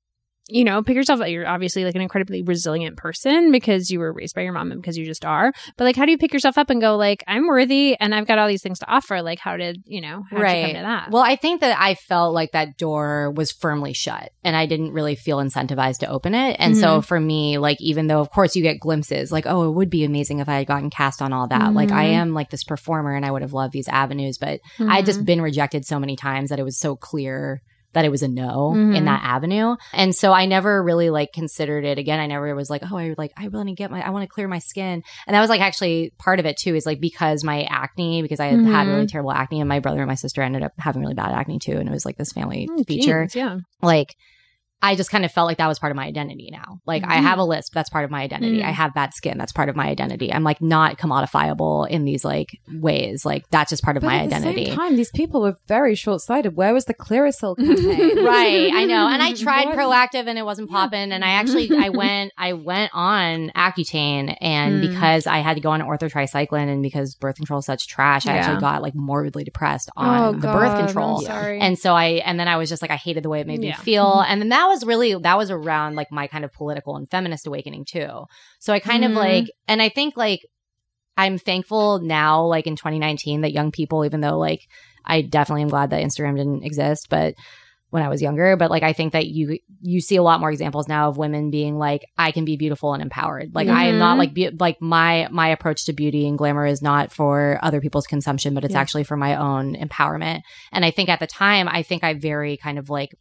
you know, pick yourself up? You're obviously like an incredibly resilient person because you were raised by your mom and because you just are. But like, how do you pick yourself up and go, like, I'm worthy and I've got all these things to offer? Like, how did you know? How did you come to that? Well, I think that I felt like that door was firmly shut and I didn't really feel incentivized to open it. And Mm-hmm. so for me, like, even though of course you get glimpses like, oh, it would be amazing if I had gotten cast on all that. Like I Mhm. am like this performer and I would have loved these avenues, but I Mm-hmm. had just been rejected so many times that it was so clear that it was a no Mhm. in that avenue. And so I never really like considered it again. I never was like, oh, I like, I want to get my, I want to clear my skin. And that was like actually part of it too, is like because my acne, because I had had Mhm. really terrible acne and my brother and my sister ended up having really bad acne too. And it was like this family Oh, feature. genes, yeah. Like, I just kind of felt like that was part of my identity now. Like I have a lisp, that's part of my identity. Mm. I have bad skin, that's part of my identity. I'm like not commodifiable in these like ways. Like that's just part of but my at the identity. same time, these people were very short-sighted. Where was the Clearasil campaign? Right, I know. And I tried What? Proactive and it wasn't popping. And I actually I went I went on Accutane and Mm. because I had to go on orthotricycline and because birth control is such trash, I Yeah. actually got like morbidly depressed on Oh, the God, birth I'm control. sorry. And so I and then I was just like I hated the way it made Yeah. me feel. And then that was really that was around like my kind of political and feminist awakening too. So I kind Mhm. of like and I think like I'm thankful now, like in twenty nineteen, that young people, even though like I definitely am glad that Instagram didn't exist, but when I was younger, but like I think that you you see a lot more examples now of women being like, I can be beautiful and empowered. Like I am not Mhm. like be- like my my approach to beauty and glamour is not for other people's consumption, but it's Yeah. actually for my own empowerment. And I think at the time, I think I very kind of like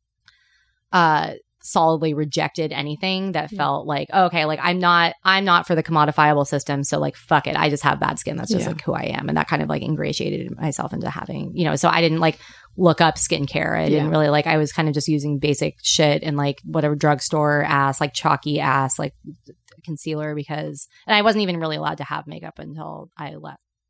uh solidly rejected anything that Yeah. felt like, oh, okay, like I'm not I'm not for the commodifiable system, so like fuck it, I just have bad skin, that's just Yeah. like who I am. And that kind of like ingratiated myself into having, you know, so I didn't like look up skincare. I didn't Yeah. really like I was kind of just using basic shit and like whatever drugstore ass, like chalky ass like concealer because and I wasn't even really allowed to have makeup until I left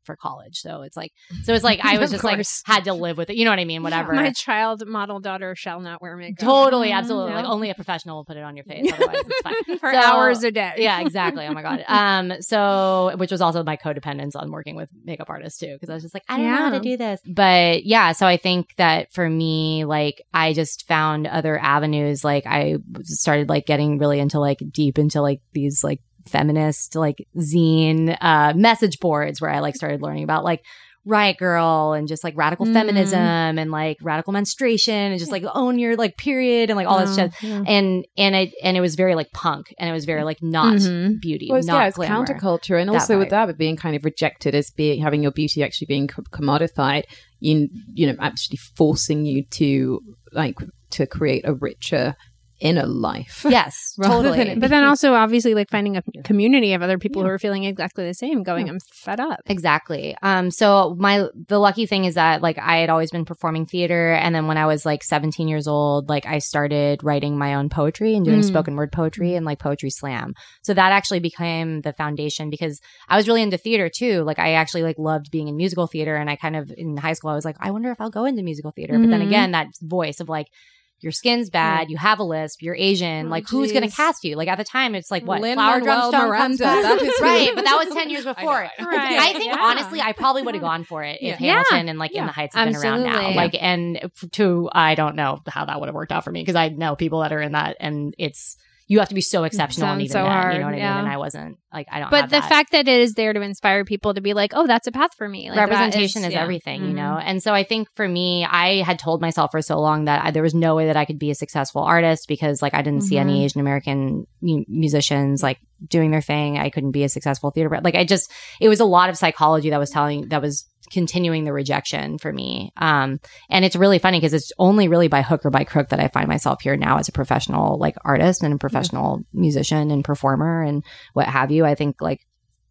for college. So it's like, so it's like I was Of just course. like had to live with it. You know what I mean? Whatever. My child model daughter shall not wear makeup. Totally, absolutely. No. Like only a professional will put it on your face. Otherwise, it's fine. For So- hours a day. Yeah, exactly. Oh my god. Um. So, which was also my codependence on working with makeup artists too, because I was just like, I don't know how to Yeah. do this. But yeah, so I think that for me, like, I just found other avenues. Like, I started like getting really into like deep into like these like feminist like zine uh message boards where I like started learning about like Riot Girl and just like radical Mm. feminism and like radical menstruation and just like own your like period and like all this Oh, shit. yeah. And and it and it was very like punk and it was very like not Mhm. beauty, Well, it's- not yeah, it's glamour. counterculture, and That also with vibe. that, but being kind of rejected as being having your beauty actually being co- commodified, you you know, actually forcing you to like to create a richer inner life. Yes, Rather totally. than it But then also obviously like finding a community of other people Yeah. who are feeling exactly the same, going, I'm fed up. Exactly. Um, so my the lucky thing is that like I had always been performing theater, and then when I was like seventeen years old, like I started writing my own poetry and doing Mm. spoken word poetry and like poetry slam. So that actually became the foundation because I was really into theater too. Like I actually like loved being in musical theater, and I kind of in high school I was like, I wonder if I'll go into musical theater. But then Mhm. again, that voice of like, your skin's bad, you have a lisp, you're Asian, Oh, like who's gonna geez. cast you? Like at the time, it's like what Lin-Manuel Flower Drumstone comes Miranda, back? that is who- right, but that was ten years before. I know, I know. Right. I think Yeah. honestly, I probably would have gone for it if Yeah. Hamilton and like In the Heights had been around now. Absolutely. Like, and f- to I don't know how that would have worked out for me because I know people that are in that, and it's you have to be so exceptional, and Sounds even so then, hard, you know what I yeah. mean. And I wasn't like I don't. But have the that. fact that it is there to inspire people to be like, oh, that's a path for me. Like, that representation is, yeah. everything, you Mhm. know? And so I think for me, I had told myself for so long that I, there was no way that I could be a successful artist because like I didn't see any Mhm. Asian American mu- musicians like doing their thing. I couldn't be a successful theater, but like I just, it was a lot of psychology that was telling, that was continuing the rejection for me. Um, and it's really funny because it's only really by hook or by crook that I find myself here now as a professional like artist and a professional musician and performer and what have you. I think like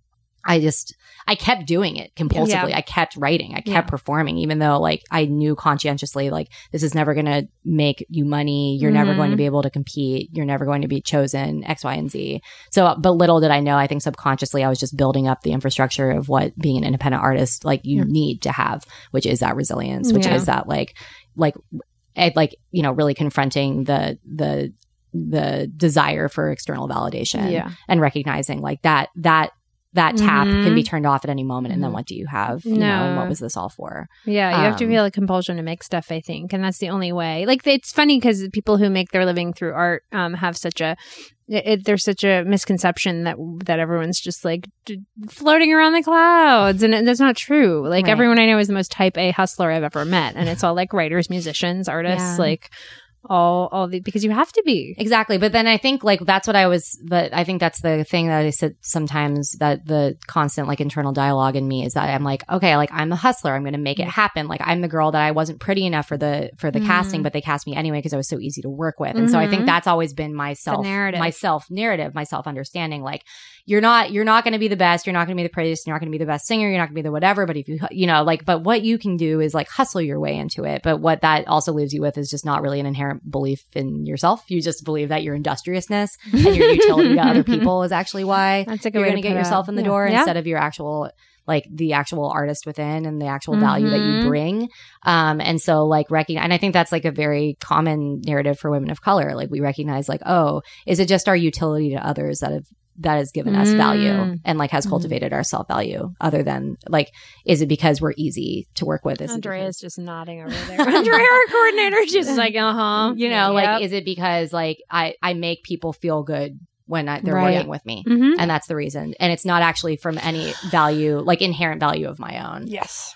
I just, I kept doing it compulsively. Yeah. I kept writing. I kept Yeah. performing, even though like I knew conscientiously, like this is never going to make you money. You're never going to Mhm. be able to compete. You're never going to be chosen X, Y, and Z. So, but little did I know, I think subconsciously I was just building up the infrastructure of what being an independent artist, like you Yeah. need to have, which is that resilience, which Yeah. is that like, like, eh, like, you know, really confronting the, the, the desire for external validation Yeah. and recognizing like that, that, that tap Mhm. can be turned off at any moment. And then Mhm. what do you have? You know, and No. what was this all for? Yeah, you have to Um, feel a compulsion to make stuff, I think. And that's the only way. Like, it's funny because people who make their living through art um, have such a, it, it, there's such a misconception that that everyone's just like d- floating around the clouds. And it, that's not true. Like, Right. everyone I know is the most type A hustler I've ever met. And it's all like writers, musicians, artists, Yeah. like all, all the, because you have to be. Exactly. But then I think like that's what I was, but I think that's the thing that I said sometimes that the constant like internal dialogue in me is that I'm like, okay, like I'm a hustler. I'm going to make it happen. Like I'm the girl that I wasn't pretty enough for the, for the Mhm. casting, but they cast me anyway because I was so easy to work with. And so I think Mhm. that's always been my self, narrative. my self narrative, my self understanding. Like you're not, you're not going to be the best. You're not going to be the prettiest. You're not going to be the best singer. You're not going to be the whatever. But if you, you know, like, but what you can do is like hustle your way into it. But what that also leaves you with is just not really an inherent belief in yourself. You just believe that your industriousness and your utility to other people is actually why That's a good you're way going to to get put it. yourself in the Yeah. door Yeah. instead of your actual, like the actual artist within and the actual value that Mhm. you bring. Um, and so like recognize, and I think that's like a very common narrative for women of color. Like we recognize like, oh, is it just our utility to others that have, that has given us value Mm. and like has cultivated our self value other than like, is it because we're easy to work with? Is it Andrea's because- just nodding over there. Andrea, our coordinator, just like, uh huh. you know, like, is it because like I, I make people feel good when I, they're Right. working with me? hmm And that's the reason. And it's not actually from any value, like inherent value of my own. Yes.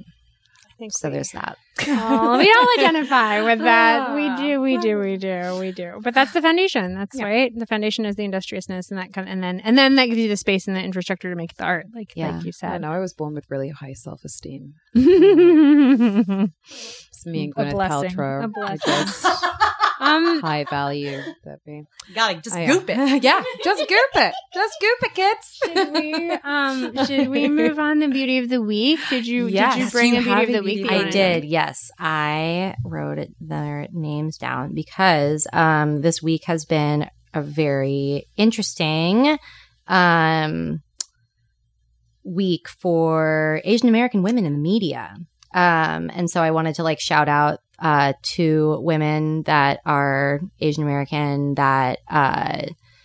I think So we- there's that. Oh, we all identify with that. We do, we do, we do, we do. But that's the foundation. That's Yeah. right. The foundation is the industriousness, and that kind, and then and then that gives you the space and the infrastructure to make the art, like Yeah. like you I said. know I was born with really high self esteem. a It's me and Gwyneth blessing. Paltrow. A I blessing. guess. Um, High value. That be. Gotta just I, uh, yeah, just goop it. Just goop it, kids. should we um should we move on to beauty of the week? Did you Yes, did you bring you a beauty have of a the beauty week? of that the you I wanna did, do? yes. I wrote it, their names down because um, this week has been a very interesting um, week for Asian American women in the media. Um, and so I wanted to like shout out uh, two women that are Asian American that uh,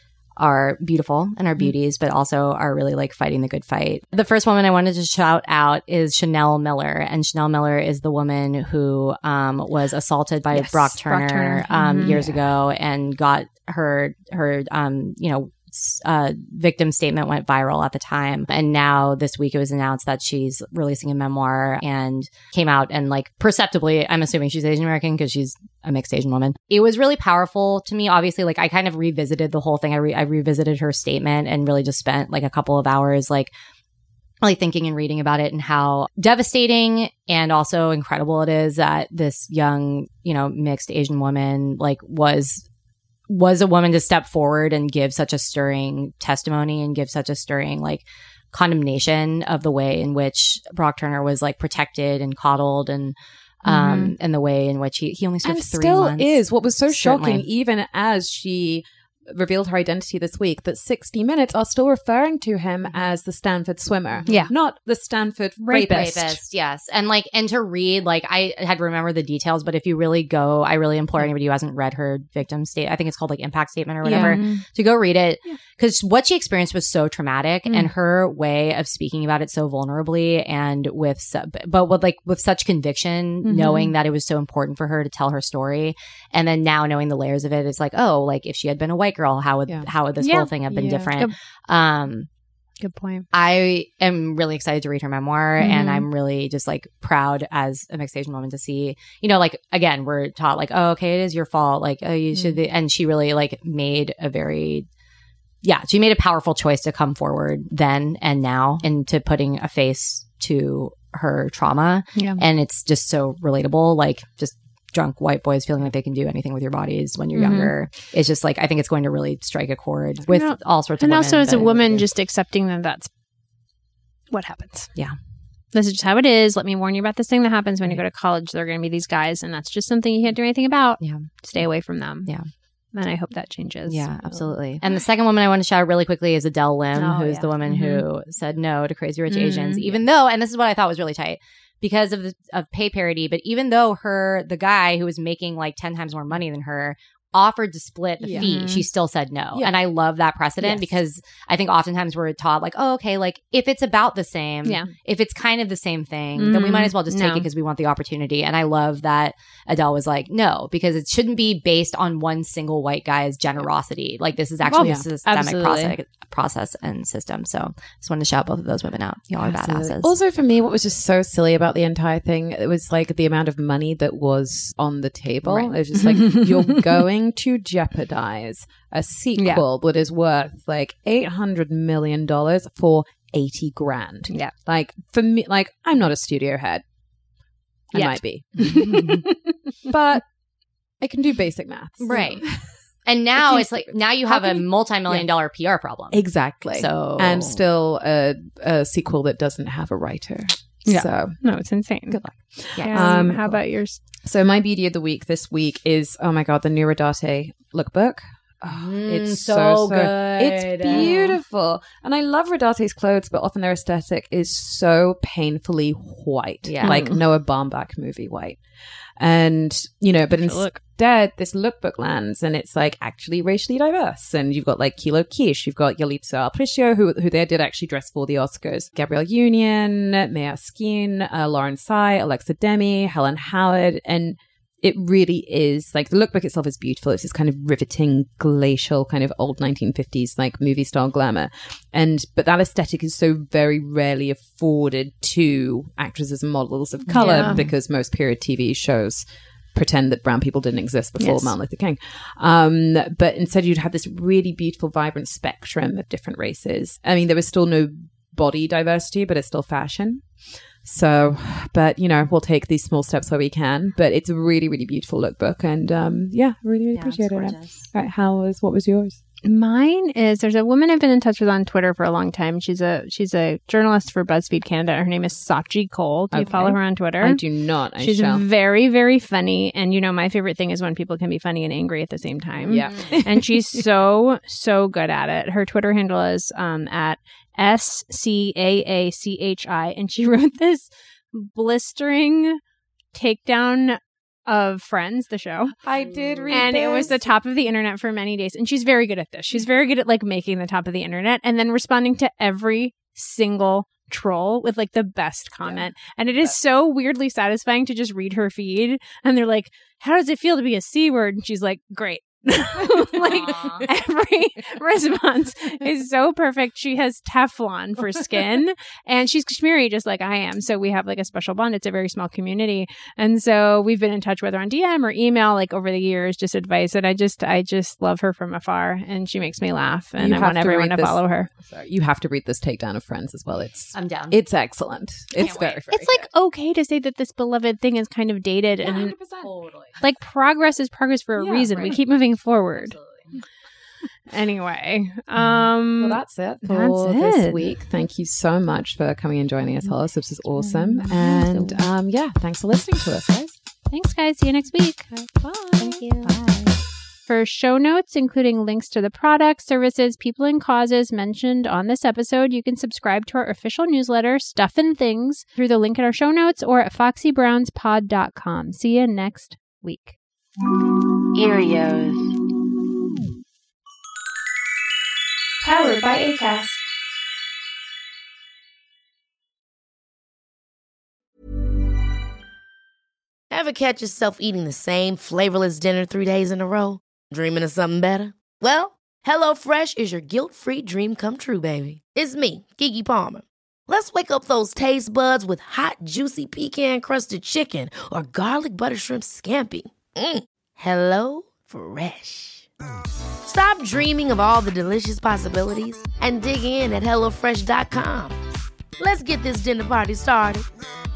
are beautiful and are beauties, but also are really like fighting the good fight. The first woman I wanted to shout out is Chanel Miller. And Chanel Miller is the woman who um, was assaulted by Yes, Brock Turner, Brock Turner. Um, Mhm. years ago and got her, her um, you know, Uh, victim statement went viral at the time. And now this week it was announced that she's releasing a memoir and came out and like perceptibly, I'm assuming she's Asian American because she's a mixed Asian woman. It was really powerful to me. Obviously, like I kind of revisited the whole thing. I, re- I revisited her statement and really just spent like a couple of hours like really thinking and reading about it and how devastating and also incredible it is that this young, you know, mixed Asian woman like was was a woman to step forward and give such a stirring testimony and give such a stirring like condemnation of the way in which Brock Turner was like protected and coddled and um Mm-hmm. and the way in which he, he only served and three still months. is. What was so Certainly. shocking, even as she revealed her identity this week, that sixty minutes are still referring to him as the Stanford swimmer. Yeah. Not the Stanford Rapist. rapist. Rapist, yes. And like, and to read, like, I had to remember the details, but if you really go, I really implore anybody who hasn't read her victim state, I think it's called like impact statement or whatever, Yeah. to go read it. Because what she experienced was so traumatic Mm. and her way of speaking about it so vulnerably and with, su- but with like, with such conviction, Mhm. knowing that it was so important for her to tell her story. And then now knowing the layers of it, it's like, oh, like if she had been a white girl, how would, Yeah. how would this Yeah. whole thing have been Yeah. different? Good. Um, Good point. I am really excited to read her memoir Mhm. and I'm really just like proud as a mixed Asian woman to see, you know, like again, we're taught like, oh, okay, it is your fault. Like, oh, you should be. And she really like made a very, yeah, she made a powerful choice to come forward then and now into putting a face to her trauma. Yeah. And it's just so relatable, like just drunk white boys feeling like they can do anything with your bodies when you're Mhm. younger. It's just like, I think it's going to really strike a chord with No. all sorts of And women. also as a that- woman, just accepting that that's what happens. Yeah. This is just how it is. Let me warn you about this thing that happens when you go to college. There are going to be these guys, and that's just something you can't do anything about. Yeah. Stay away from them. Yeah. And I hope that changes. Yeah, absolutely. And the second woman I want to shout out really quickly is Adele Lim, Oh, who's yeah. the woman who said no to Crazy Rich Mhm. Asians, even though, and this is what I thought was really tight, because of the, of pay parity, but even though her, the guy who was making like ten times more money than her, offered to split the Yeah. fee, Mhm. she still said no. Yeah. And I love that precedent Yes. because I think oftentimes we're taught like, oh, okay, like if it's about the same, Yeah. if it's kind of the same thing, then we might as well just take No. it because we want the opportunity. And I love that Adele was like, no, because it shouldn't be based on one single white guy's generosity. Like this is actually yeah. a systemic Absolutely. process, process and system. So just wanted to shout both of those women out. Y'all are Absolutely. badasses. Also, for me, what was just so silly about the entire thing, it was like the amount of money that was on the table. Right. It was just like, you're going to jeopardize a sequel that is worth like eight hundred million dollars for eighty grand. Yeah. Like, for me, like, I'm not a studio head. I Yet. might be. But I can do basic maths. Right. And now It's it's like, now you how have a can you- multi-million dollar P R problem. Exactly. So, And still a, a sequel that doesn't have a writer. Yeah. So, No, it's insane. good luck. yeah. Um, Um, how about yours? So my beauty of the week this week is, oh my God, the new Rodarte lookbook. Oh, Mm, it's so so, so good. It's beautiful. And I love Rodate's clothes, but often their aesthetic is so painfully white. Yeah. Like Noah Baumbach movie white. And, you know, but Look. instead this lookbook lands and it's like actually racially diverse. And you've got like Kilo Kish, you've got Yalitza Aparicio, who who they did actually dress for the Oscars, Gabrielle Union, Maya Skeen, uh, Lauren Tsai, Alexa Demi, Helen Howard. And it really is like the lookbook itself is beautiful. It's this kind of riveting, glacial, kind of old nineteen fifties like movie style glamour. And but that aesthetic is so very rarely afforded to actresses and models of color Yeah. because most period T V shows pretend that brown people didn't exist before Yes. Martin Luther King. Um, but instead you'd have this really beautiful, vibrant spectrum of different races. I mean, there was still no body diversity, but it's still fashion. So, but you know, we'll take these small steps where we can. But it's a really, really beautiful lookbook, and um, yeah, really, really Yeah, it's appreciate it. gorgeous. All right, how was what was yours? Mine is there's a woman I've been in touch with on Twitter for a long time. She's a she's a journalist for BuzzFeed Canada. Her name is Sachi Cole. Do you Okay. follow her on Twitter? I do not. I She's shall. very, very funny. And you know, my favorite thing is when people can be funny and angry at the same time. Yeah. And she's so, so good at it. Her Twitter handle is um, at S C A A C H I. And she wrote this blistering takedown of Friends, the show. I did read And this. it was the top of the internet for many days. And she's very good at this. She's very good at like making the top of the internet and then responding to every single troll with like the best comment. Yeah. And it is so weirdly satisfying to just read her feed. And they're like, how does it feel to be a C word? And she's like, great. Like every response is so perfect. She has Teflon for skin and she's Kashmiri just like I am. So we have like a special bond. It's a very small community. And so we've been in touch with her on D M or email like over the years, just advice. And I just, I just love her from afar and she makes me laugh and You I have want to everyone read to this- follow her. Sorry, you have to read this takedown of Friends as well. It's I'm down. It's excellent. It's very, very It's like okay to say that this beloved thing is kind of dated good. and one hundred percent. Totally. like progress is progress for a Yeah, reason. right. We keep moving forward. Anyway, um, Well, that's it for that's this it. week. Thank you so much for coming and joining us, Hollis. This is awesome. And um, yeah, thanks for listening to us, guys. thanks, guys. See you next week. Bye. Thank you. Bye. For show notes, including links to the products, services, people, and causes mentioned on this episode, you can subscribe to our official newsletter, Stuff and Things, through the link in our show notes or at foxy browns pod dot com. See you next week. Erios. Powered by Acast. Ever catch yourself eating the same flavorless dinner three days in a row? Dreaming of something better? Well, HelloFresh is your guilt-free dream come true, baby. It's me, Keke Palmer. Let's wake up those taste buds with hot, juicy pecan-crusted chicken or garlic butter shrimp scampi. Mm. Hello Fresh. Stop dreaming of all the delicious possibilities and dig in at hello fresh dot com. Let's get this dinner party started.